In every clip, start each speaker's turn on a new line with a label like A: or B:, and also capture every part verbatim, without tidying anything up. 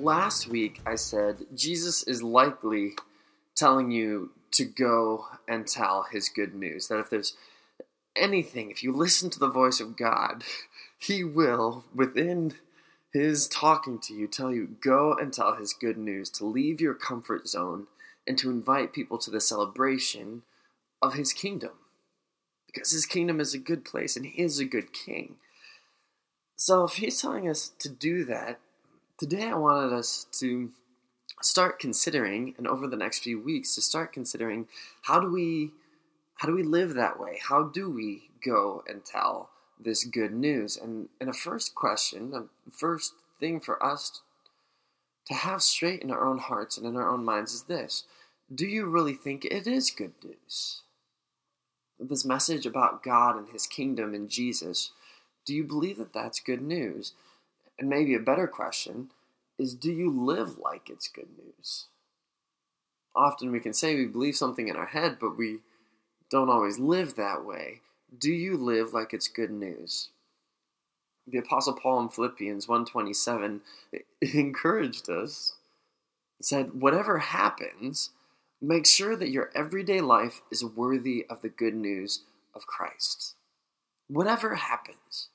A: last week I said Jesus is likely telling you to go and tell his good news. That if there's anything, if you listen to the voice of God, he will, within his talking to you, tell you, go and tell his good news, to leave your comfort zone and to invite people to the celebration of his kingdom. Because his kingdom is a good place and he is a good king. So if he's telling us to do that, today I wanted us to start considering, and over the next few weeks, to start considering how do we how do we live that way? How do we go and tell this good news? And, and a first question, a first thing for us to have straight in our own hearts and in our own minds is this. Do you really think it is good news? This message about God and his kingdom and Jesus, do you believe that that's good news? And maybe a better question is, do you live like it's good news? Often we can say we believe something in our head, but we don't always live that way. Do you live like it's good news? The Apostle Paul in Philippians one twenty-seven encouraged us, said, whatever happens, make sure that your everyday life is worthy of the good news of Christ. Whatever happens,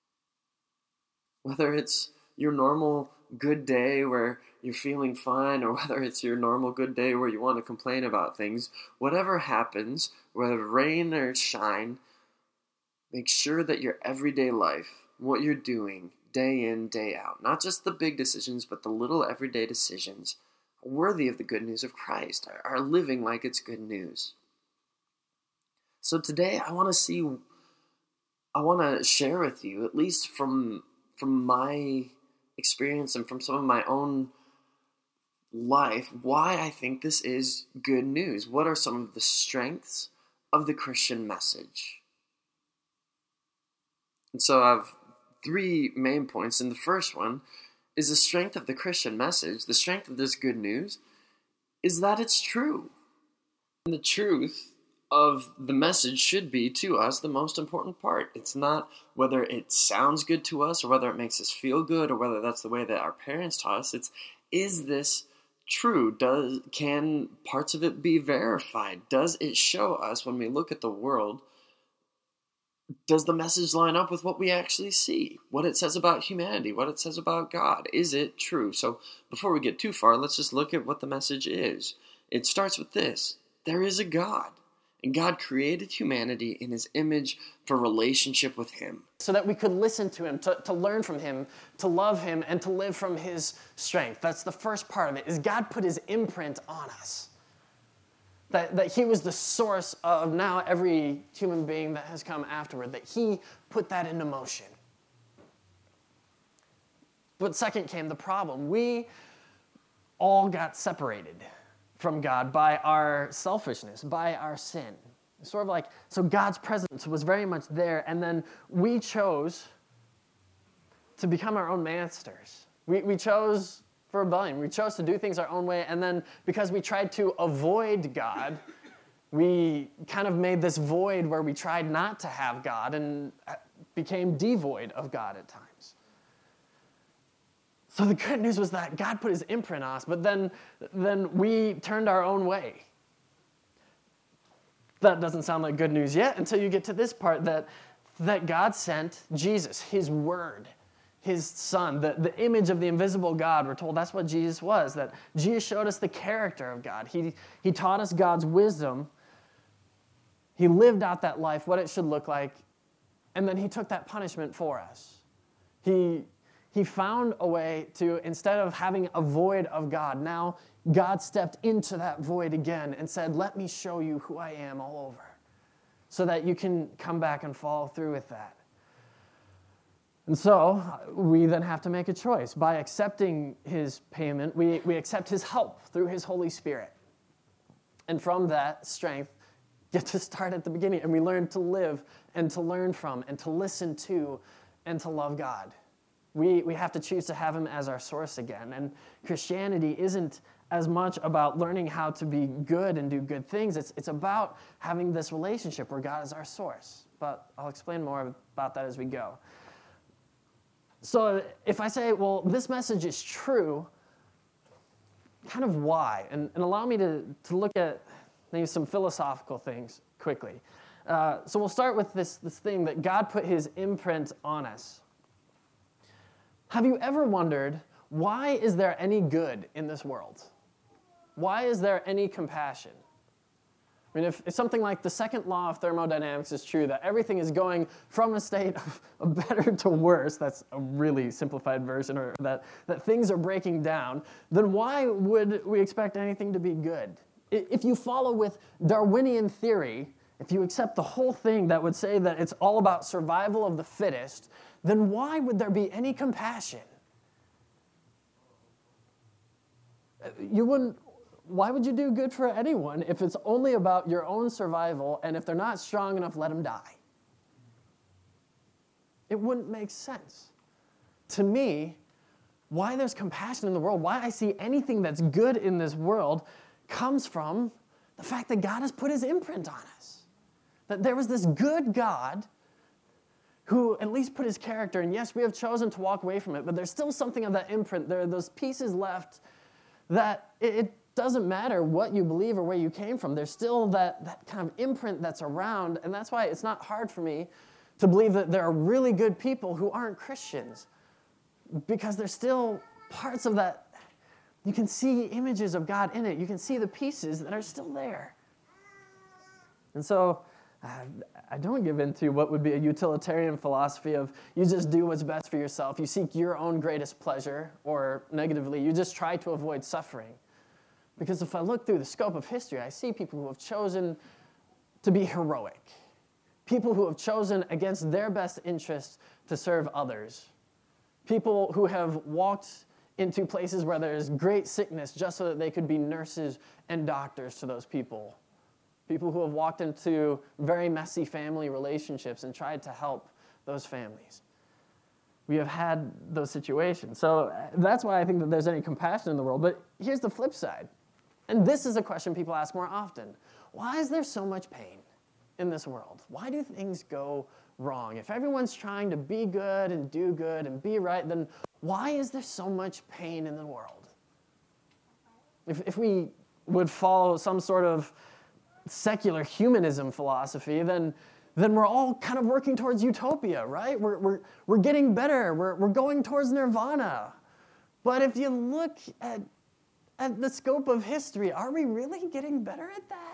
A: whether it's your normal good day where you're feeling fine, or whether it's your normal good day where you want to complain about things, whatever happens, whether rain or shine, make sure that your everyday life, what you're doing day in, day out, not just the big decisions, but the little everyday decisions, are worthy of the good news of Christ, are, are living like it's good news. So today I want to see, I want to share with you, at least from, from my experience and from some of my own life, why I think this is good news. What are some of the strengths of the Christian message? And so I have three main points, and the first one is the strength of the Christian message. The strength of this good news is that it's true. And the truth of the message should be, to us, the most important part. It's not whether it sounds good to us, or whether it makes us feel good, or whether that's the way that our parents taught us. It's, is this true? Does can parts of it be verified? Does it show us, when we look at the world, does the message line up with what we actually see? What it says about humanity, what it says about God? Is it true? So before we get too far, let's just look at what the message is. It starts with this. There is a God. And God created humanity in his image for relationship with him.
B: So that we could listen to him, to, to learn from him, to love him, and to live from his strength. That's the first part of it, is God put his imprint on us. That, that he was the source of now every human being that has come afterward, that he put that into motion. But second came the problem. We all got separated from God by our selfishness, by our sin. Sort of like, so God's presence was very much there, and then we chose to become our own masters. We, we chose for rebellion. We chose to do things our own way, and then because we tried to avoid God, we kind of made this void where we tried not to have God and became devoid of God at times. So the good news was that God put his imprint on us, but then, then we turned our own way. That doesn't sound like good news yet until you get to this part, that, that God sent Jesus, his word, his son, the, the image of the invisible God. We're told that's what Jesus was, that Jesus showed us the character of God. He, he taught us God's wisdom. He lived out that life, what it should look like, and then he took that punishment for us. He... He found a way to, instead of having a void of God, now God stepped into that void again and said, let me show you who I am all over, so that you can come back and follow through with that. And so we then have to make a choice. By accepting his payment, we, we accept his help through his Holy Spirit. And from that strength, get to start at the beginning, and we learn to live and to learn from and to listen to and to love God. We we have to choose to have him as our source again. And Christianity isn't as much about learning how to be good and do good things. It's, it's about having this relationship where God is our source. But I'll explain more about that as we go. So if I say, well, this message is true, kind of why, and, and allow me to, to look at maybe some philosophical things quickly. Uh, so we'll start with this, this thing that God put his imprint on us. Have you ever wondered, why is there any good in this world? Why is there any compassion? I mean, if, if something like the second law of thermodynamics is true, that everything is going from a state of, of better to worse, that's a really simplified version, or that, that things are breaking down, then why would we expect anything to be good? If you follow with Darwinian theory, if you accept the whole thing that would say that it's all about survival of the fittest, then why would there be any compassion? You wouldn't, why would you do good for anyone if it's only about your own survival, and if they're not strong enough, let them die? It wouldn't make sense. To me, why there's compassion in the world, why I see anything that's good in this world, comes from the fact that God has put his imprint on us. That there was this good God who at least put his character, and yes, we have chosen to walk away from it, but there's still something of that imprint. There are those pieces left that it, it doesn't matter what you believe or where you came from. There's still that, that kind of imprint that's around, and that's why it's not hard for me to believe that there are really good people who aren't Christians, because there's still parts of that. You can see images of God in it. You can see the pieces that are still there. And so uh, I don't give into what would be a utilitarian philosophy of you just do what's best for yourself. You seek your own greatest pleasure, or negatively, you just try to avoid suffering. Because if I look through the scope of history, I see people who have chosen to be heroic. People who have chosen against their best interests to serve others. People who have walked into places where there's great sickness just so that they could be nurses and doctors to those people. People who have walked into very messy family relationships and tried to help those families. We have had those situations. So that's why I think that there's any compassion in the world. But here's the flip side. And this is a question people ask more often. Why is there so much pain in this world? Why do things go wrong? If everyone's trying to be good and do good and be right, then why is there so much pain in the world? If, if we would follow some sort of secular humanism philosophy, then, then we're all kind of working towards utopia, right? We're, we're, we're getting better. We're, we're going towards nirvana. But if you look at, at the scope of history, are we really getting better at that?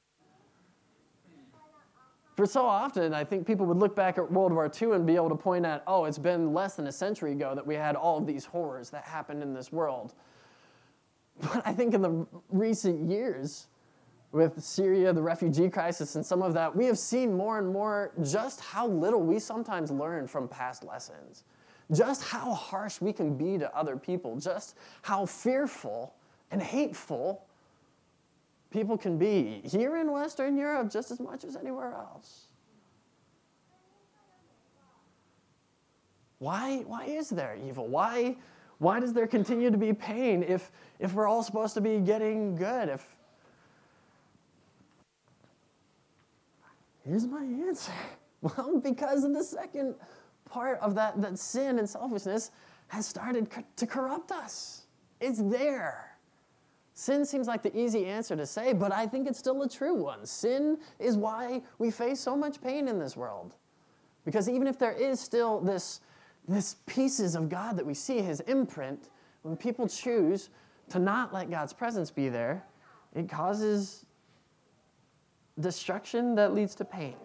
B: For so often, I think people would look back at World War Two and be able to point at, oh, it's been less than a century ago that we had all of these horrors that happened in this world. But I think in the recent years, with Syria, the refugee crisis, and some of that, we have seen more and more just how little we sometimes learn from past lessons. Just how harsh we can be to other people. Just how fearful and hateful people can be here in Western Europe just as much as anywhere else. Why, why is there evil? Why, why does there continue to be pain if, if we're all supposed to be getting good? If Here's my answer. Well, because of the second part of that, that sin and selfishness has started co- to corrupt us. It's there. Sin seems like the easy answer to say, but I think it's still a true one. Sin is why we face so much pain in this world. Because even if there is still this, this pieces of God that we see, his imprint, when people choose to not let God's presence be there, it causes destruction that leads to pain.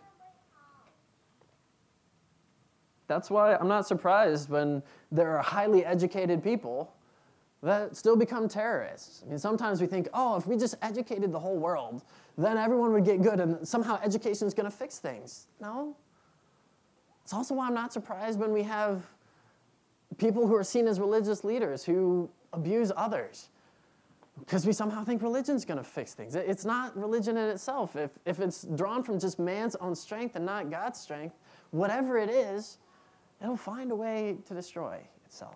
B: That's why I'm not surprised when there are highly educated people that still become terrorists. I mean, sometimes we think, oh, if we just educated the whole world, then everyone would get good and somehow education is going to fix things. No. It's also why I'm not surprised when we have people who are seen as religious leaders who abuse others, because we somehow think religion's going to fix things. It's not religion in itself. If, if it's drawn from just man's own strength and not God's strength, whatever it is, it'll find a way to destroy itself.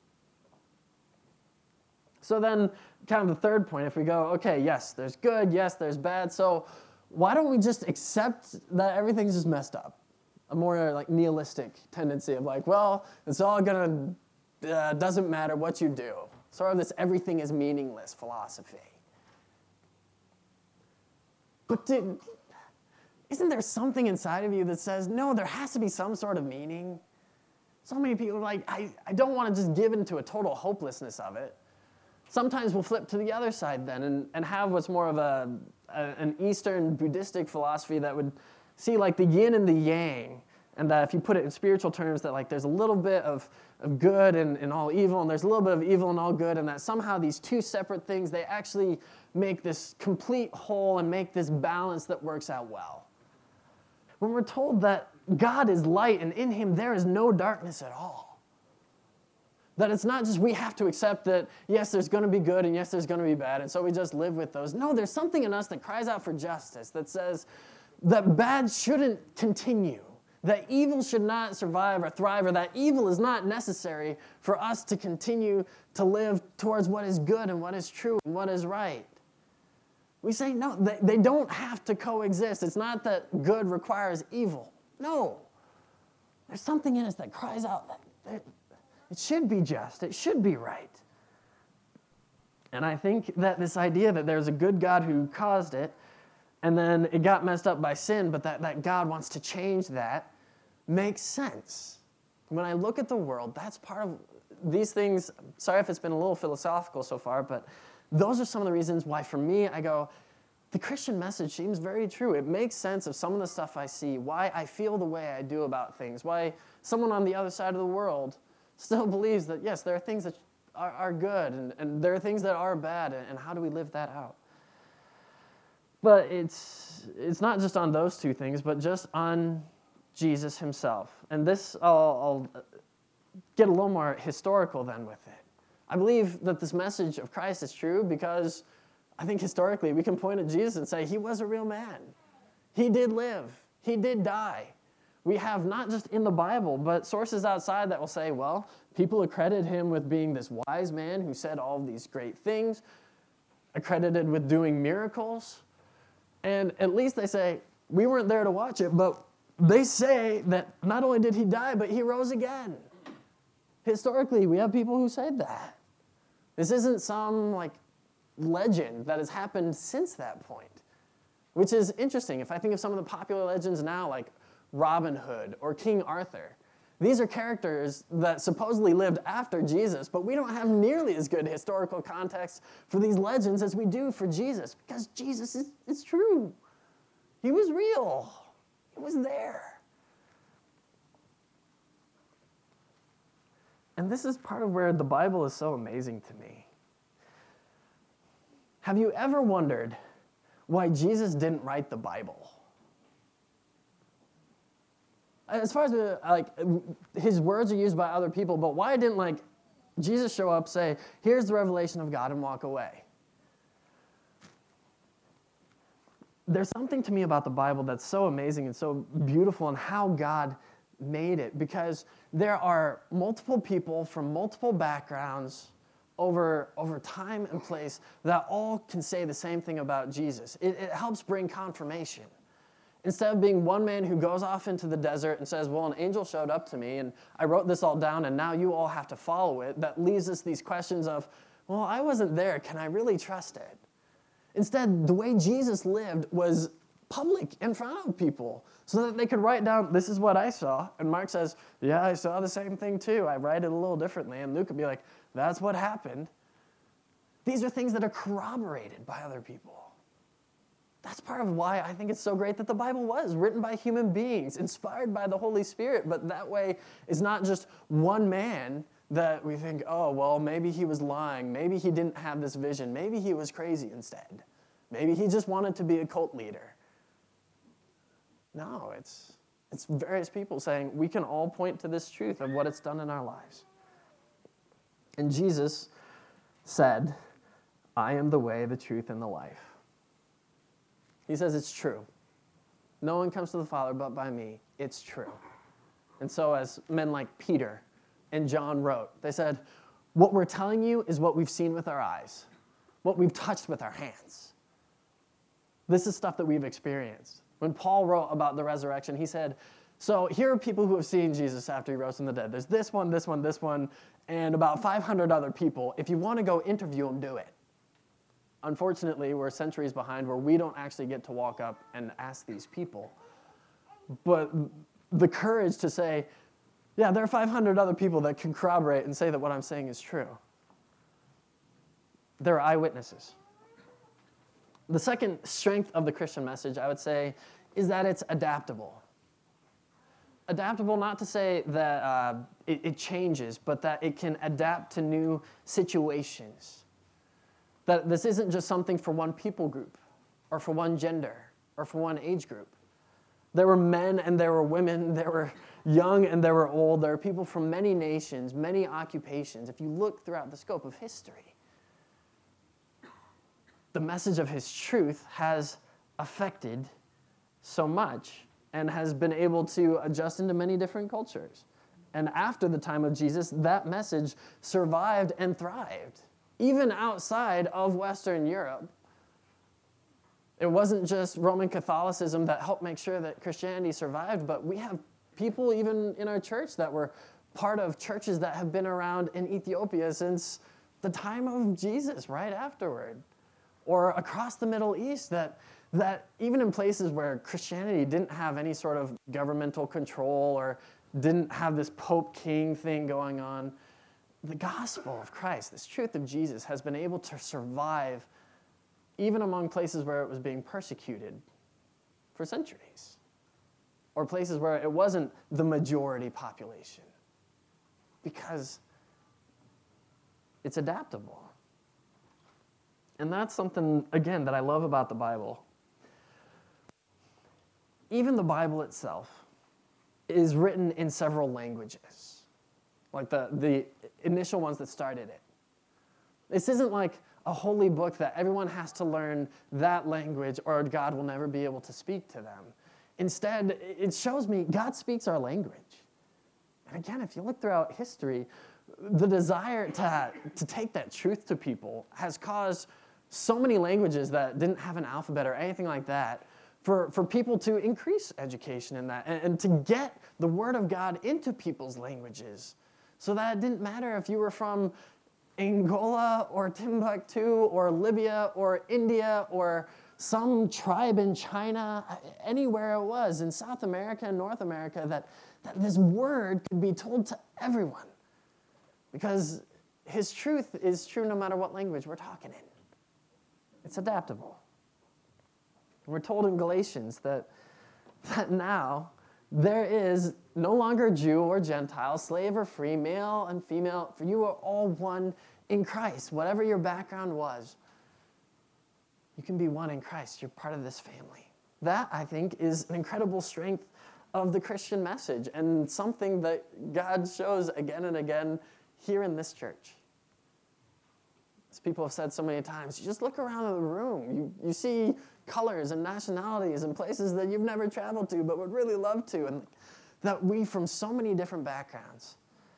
B: So then, kind of the third point, if we go, okay, yes, there's good, yes, there's bad, so why don't we just accept that everything's just messed up? A more like nihilistic tendency of like, well, it's all gonna, uh, doesn't matter what you do. sort of this everything is meaningless philosophy. But did, isn't there something inside of you that says, no, there has to be some sort of meaning? So many people are like, I, I don't want to just give into a total hopelessness of it. Sometimes we'll flip to the other side then and, and have what's more of a, a an Eastern Buddhistic philosophy that would see like the yin and the yang, and that if you put it in spiritual terms, that like there's a little bit of, of good and, and all evil, and there's a little bit of evil and all good, and that somehow these two separate things, they actually make this complete whole and make this balance that works out well. When we're told that God is light and in him there is no darkness at all. That it's not just we have to accept that, yes, there's going to be good and yes, there's going to be bad, and so we just live with those. No, there's something in us that cries out for justice, that says that bad shouldn't continue, that evil should not survive or thrive, or that evil is not necessary for us to continue to live towards what is good and what is true and what is right. We say, no, they, they don't have to coexist. It's not that good requires evil. No. There's something in us that cries out that it should be just. It should be right. And I think that this idea that there's a good God who caused it, and then it got messed up by sin, but that, that God wants to change that, makes sense. When I look at the world, that's part of these things. Sorry if it's been a little philosophical so far, but those are some of the reasons why, for me, I go, the Christian message seems very true. It makes sense of some of the stuff I see, why I feel the way I do about things, why someone on the other side of the world still believes that, yes, there are things that are, are good, and, and there are things that are bad, and, and how do we live that out? But it's it's not just on those two things, but just on Jesus himself. And this, I'll, I'll get a little more historical then with it. I believe that this message of Christ is true because I think historically we can point at Jesus and say he was a real man. He did live. He did die. We have not just in the Bible, but sources outside that will say, well, people accredit him with being this wise man who said all of these great things, accredited with doing miracles. And at least they say, we weren't there to watch it, but they say that not only did he die, but he rose again. Historically, we have people who said that. This isn't some like legend that has happened since that point, which is interesting. If I think of some of the popular legends now, like Robin Hood or King Arthur, these are characters that supposedly lived after Jesus, but we don't have nearly as good historical context for these legends as we do for Jesus, because Jesus is, is true. He was real. He was there. And this is part of where the Bible is so amazing to me. Have you ever wondered why Jesus didn't write the Bible? As far as the, like his words are used by other people, but why didn't like Jesus show up, say, here's the revelation of God, and walk away? There's something to me about the Bible that's so amazing and so beautiful in how God made it, because there are multiple people from multiple backgrounds over, over time and place that all can say the same thing about Jesus. It, it helps bring confirmation. Instead of being one man who goes off into the desert and says, well, an angel showed up to me and I wrote this all down and now you all have to follow it, that leaves us these questions of, well, I wasn't there. Can I really trust it? Instead, the way Jesus lived was public in front of people so that they could write down, this is what I saw. And Mark says, yeah, I saw the same thing too. I write it a little differently. And Luke would be like, that's what happened. These are things that are corroborated by other people. That's part of why I think it's so great that the Bible was written by human beings, inspired by the Holy Spirit, but that way it's not just one man that we think, oh, well, maybe he was lying, maybe he didn't have this vision, maybe he was crazy instead, maybe he just wanted to be a cult leader. No, it's it's various people saying we can all point to this truth of what it's done in our lives. And Jesus said, I am the way, the truth, and the life. He says it's true. No one comes to the Father but by me. It's true. And so as men like Peter and John wrote, they said, what we're telling you is what we've seen with our eyes, what we've touched with our hands. This is stuff that we've experienced. When Paul wrote about the resurrection, he said, So here are people who have seen Jesus after he rose from the dead. There's this one, this one, this one, and about five hundred other people. If you want to go interview them, do it. Unfortunately, we're centuries behind where we don't actually get to walk up and ask these people. But the courage to say, yeah, there are five hundred other people that can corroborate and say that what I'm saying is true. There are eyewitnesses. The second strength of the Christian message, I would say, is that it's adaptable. Adaptable, not to say that uh, it, it changes, but that it can adapt to new situations. That this isn't just something for one people group, or for one gender, or for one age group. There were men and there were women, there were young and there were old, there are people from many nations, many occupations. If you look throughout the scope of history, the message of his truth has affected so much and has been able to adjust into many different cultures. And after the time of Jesus, that message survived and thrived, even outside of Western Europe. It wasn't just Roman Catholicism that helped make sure that Christianity survived, but we have people even in our church that were part of churches that have been around in Ethiopia since the time of Jesus, right afterward. Or across the Middle East, that, that even in places where Christianity didn't have any sort of governmental control or didn't have this Pope King thing going on, the gospel of Christ, this truth of Jesus, has been able to survive even among places where it was being persecuted for centuries, or places where it wasn't the majority population, because it's adaptable. And that's something, again, that I love about the Bible. Even the Bible itself is written in several languages, like the, the initial ones that started it. This isn't like a holy book that everyone has to learn that language or God will never be able to speak to them. Instead, it shows me God speaks our language. And again, if you look throughout history, the desire to, to take that truth to people has caused so many languages that didn't have an alphabet or anything like that for, for people to increase education in that and, and to get the Word of God into people's languages so that it didn't matter if you were from Angola or Timbuktu or Libya or India or some tribe in China, anywhere it was, in South America and North America, that, that this word could be told to everyone. Because his truth is true no matter what language we're talking in. It's adaptable. We're told in Galatians that, that now there is no longer Jew or Gentile, slave or free, male and female, for you are all one in Christ. Whatever your background was, you can be one in Christ. You're part of this family. That, I think, is an incredible strength of the Christian message and something that God shows again and again here in this church. As people have said so many times, you just look around the room. You, you see colors and nationalities and places that you've never traveled to but would really love to. And that we, from so many different backgrounds,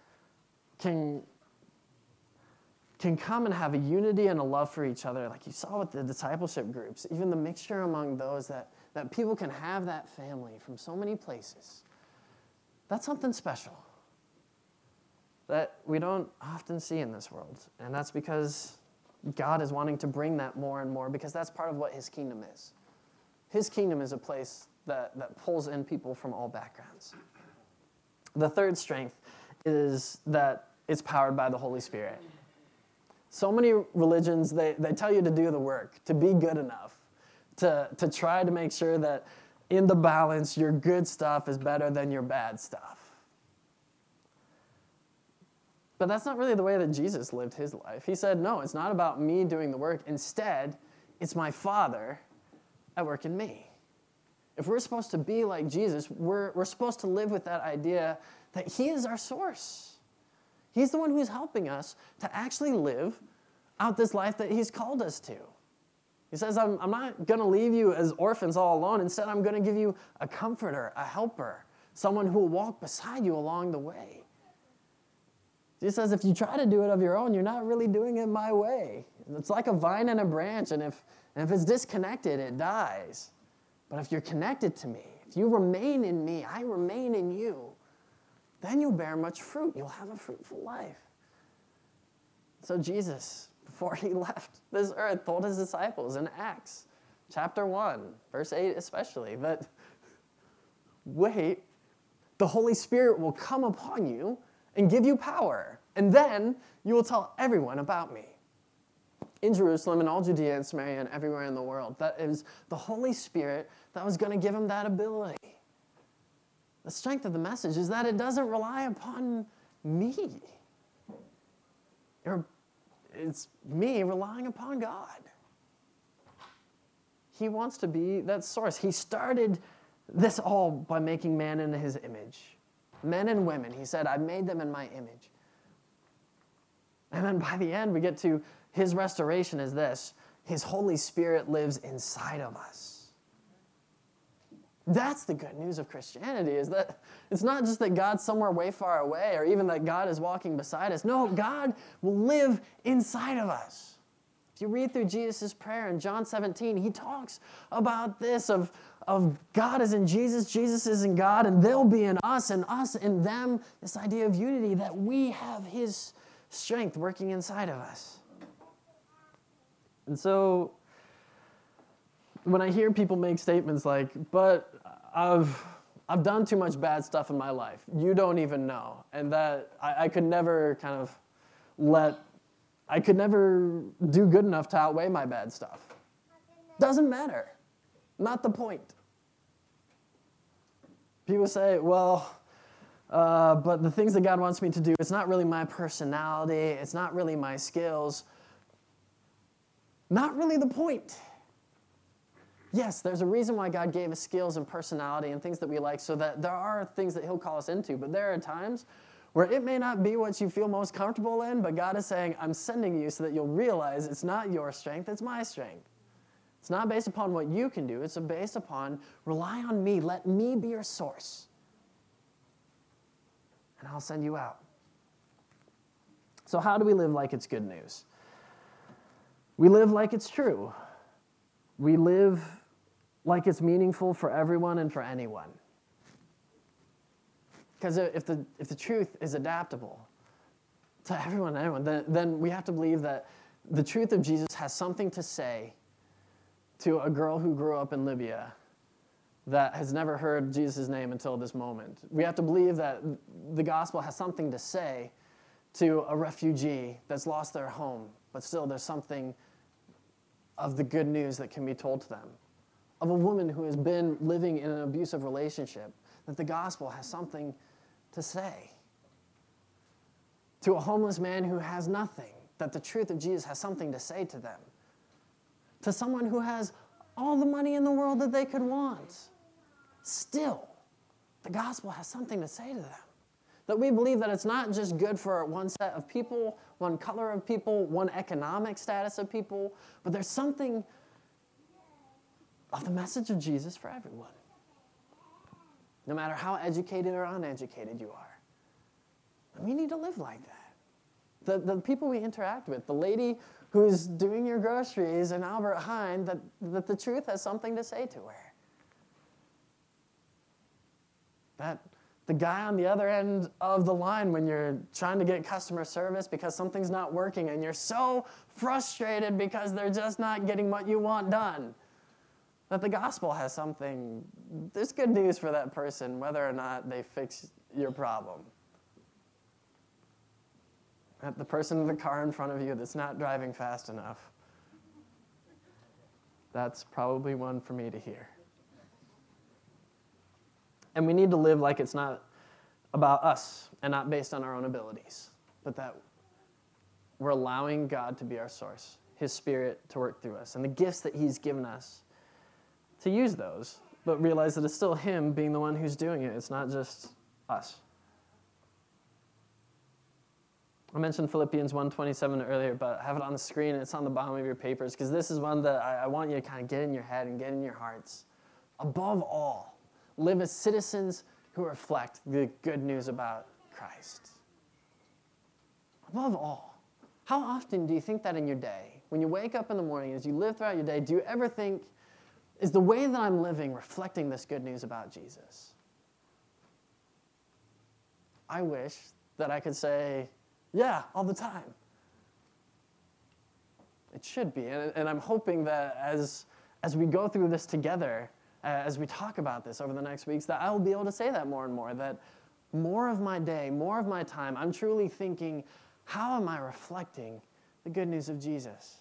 B: can, can come and have a unity and a love for each other, like you saw with the discipleship groups, even the mixture among those, that, that people can have that family from so many places. That's something special that we don't often see in this world. And that's because God is wanting to bring that more and more, because that's part of what his kingdom is. His kingdom is a place that, that pulls in people from all backgrounds. The third strength is that it's powered by the Holy Spirit. So many religions, they, they tell you to do the work, to be good enough, to, to try to make sure that in the balance, your good stuff is better than your bad stuff. But that's not really the way that Jesus lived his life. He said, no, it's not about me doing the work. Instead, it's my Father at work in me. If we're supposed to be like Jesus, we're, we're supposed to live with that idea that he is our source. He's the one who's helping us to actually live out this life that he's called us to. He says, I'm, I'm not going to leave you as orphans all alone. Instead, I'm going to give you a comforter, a helper, someone who will walk beside you along the way. He says, if you try to do it of your own, you're not really doing it my way. It's like a vine and a branch, and if, and if it's disconnected, it dies. But if you're connected to me, if If you remain in me, I remain in you, then you'll bear much fruit. You'll have a fruitful life. So Jesus, before he left this earth, told his disciples in Acts chapter one, verse eight especially, that wait, the Holy Spirit will come upon you and give you power, and then you will tell everyone about me. In Jerusalem, in all Judea and Samaria, and everywhere in the world. That is the Holy Spirit that was going to give him that ability. The strength of the message is that it doesn't rely upon me. It's me relying upon God. He wants to be that source. He started this all by making man in his image. Men and women, he said, I made them in my image. And then by the end, we get to his restoration is this. His Holy Spirit lives inside of us. That's the good news of Christianity, is that it's not just that God's somewhere way far away or even that God is walking beside us. No, God will live inside of us. If you read through Jesus' prayer in John seventeen, he talks about this of, of God is in Jesus, Jesus is in God, and they'll be in us, and us in them, this idea of unity, that we have his strength working inside of us. And so when I hear people make statements like, but I've I've done too much bad stuff in my life, you don't even know, and that I, I could never kind of let, I could never do good enough to outweigh my bad stuff. Doesn't matter. Not the point. People say, well, uh, but the things that God wants me to do, it's not really my personality, it's not really my skills. Not really the point. Yes, there's a reason why God gave us skills and personality and things that we like, so that there are things that he'll call us into, but there are times where it may not be what you feel most comfortable in, but God is saying, I'm sending you so that you'll realize it's not your strength, it's my strength. It's not based upon what you can do, it's based upon rely on me, let me be your source, and I'll send you out. So how do we live like it's good news? We live like it's true. We live like it's meaningful for everyone and for anyone. Because if the, if the truth is adaptable to everyone and anyone, then, then we have to believe that the truth of Jesus has something to say to a girl who grew up in Libya that has never heard Jesus' name until this moment. We have to believe that the gospel has something to say to a refugee that's lost their home, but still there's something of the good news that can be told to them. Of a woman who has been living in an abusive relationship, that the gospel has something to say. To a homeless man who has nothing, that the truth of Jesus has something to say to them. To someone who has all the money in the world that they could want, still, the gospel has something to say to them. That we believe that it's not just good for one set of people, one color of people, one economic status of people, but there's something of the message of Jesus for everyone. No matter how educated or uneducated you are. And we need to live like that. The, the people we interact with, the lady who's doing your groceries in Albert Heijn, that, that the truth has something to say to her. That the guy on the other end of the line when you're trying to get customer service because something's not working and you're so frustrated because they're just not getting what you want done. That the gospel has something, there's good news for that person whether or not they fix your problem. That the person in the car in front of you that's not driving fast enough, that's probably one for me to hear. And we need to live like it's not about us and not based on our own abilities, but that we're allowing God to be our source, his Spirit to work through us, and the gifts that he's given us to use those, but realize that it's still him being the one who's doing it. It's not just us. I mentioned Philippians one twenty-seven earlier, but I have it on the screen and it's on the bottom of your papers, because this is one that I, I want you to kind of get in your head and get in your hearts. Above all, live as citizens who reflect the good news about Christ. Above all, how often do you think that in your day? When you wake up in the morning, as you live throughout your day, do you ever think, is the way that I'm living reflecting this good news about Jesus? I wish that I could say, yeah, all the time. It should be. And, and I'm hoping that as, as we go through this together, uh, as we talk about this over the next weeks, that I will be able to say that more and more, that more of my day, more of my time, I'm truly thinking, how am I reflecting the good news of Jesus?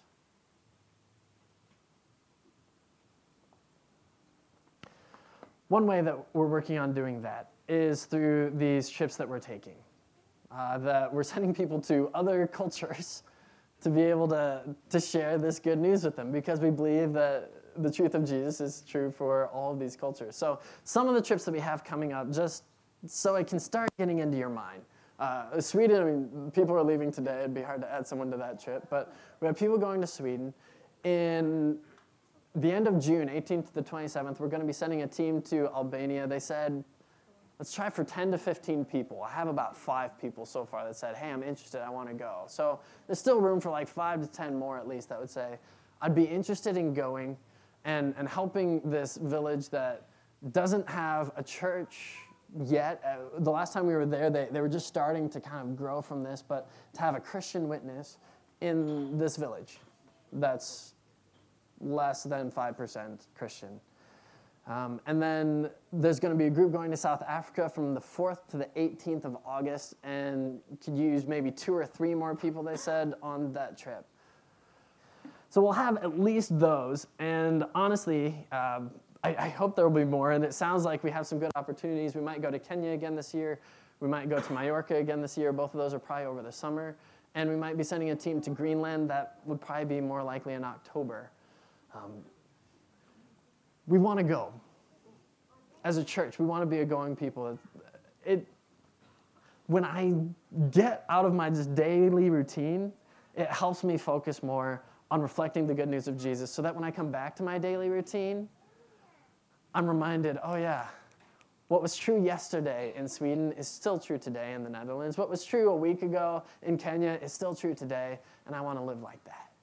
B: One way that we're working on doing that is through these trips that we're taking, uh, that we're sending people to other cultures to be able to, to share this good news with them, because we believe that the truth of Jesus is true for all of these cultures. So some of the trips that we have coming up, just so it can start getting into your mind. Uh, Sweden, I mean, people are leaving today. It'd be hard to add someone to that trip, but we have people going to Sweden. In the end of June, eighteenth to the twenty-seventh, we're going to be sending a team to Albania. They said, let's try for ten to fifteen people. I have about five people so far that said, hey, I'm interested, I want to go. So there's still room for like five to ten more at least that would say, I'd be interested in going and, and helping this village that doesn't have a church yet. Uh, the last time we were there, they, they were just starting to kind of grow from this, but to have a Christian witness in this village that's less than five percent Christian. Um, and then there's going to be a group going to South Africa from the fourth to the eighteenth of August, and could use maybe two or three more people, they said, on that trip. So we'll have at least those, and honestly, um, I, I hope there will be more, and it sounds like we have some good opportunities. We might go to Kenya again this year. We might go to Mallorca again this year. Both of those are probably over the summer. And we might be sending a team to Greenland. That would probably be more likely in October. Um, we want to go. As a church, we want to be a going people. It, it, when I get out of my just daily routine, it helps me focus more on reflecting the good news of Jesus, so that when I come back to my daily routine, I'm reminded, oh yeah, what was true yesterday in Sweden is still true today in the Netherlands. What was true a week ago in Kenya is still true today, and I want to live like that.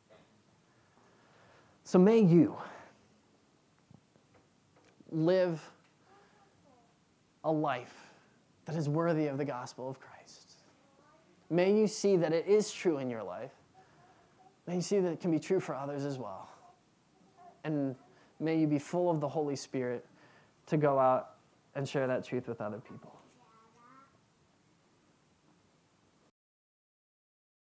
B: So may you live a life that is worthy of the gospel of Christ. May you see that it is true in your life. May you see that it can be true for others as well. And may you be full of the Holy Spirit to go out and share that truth with other people.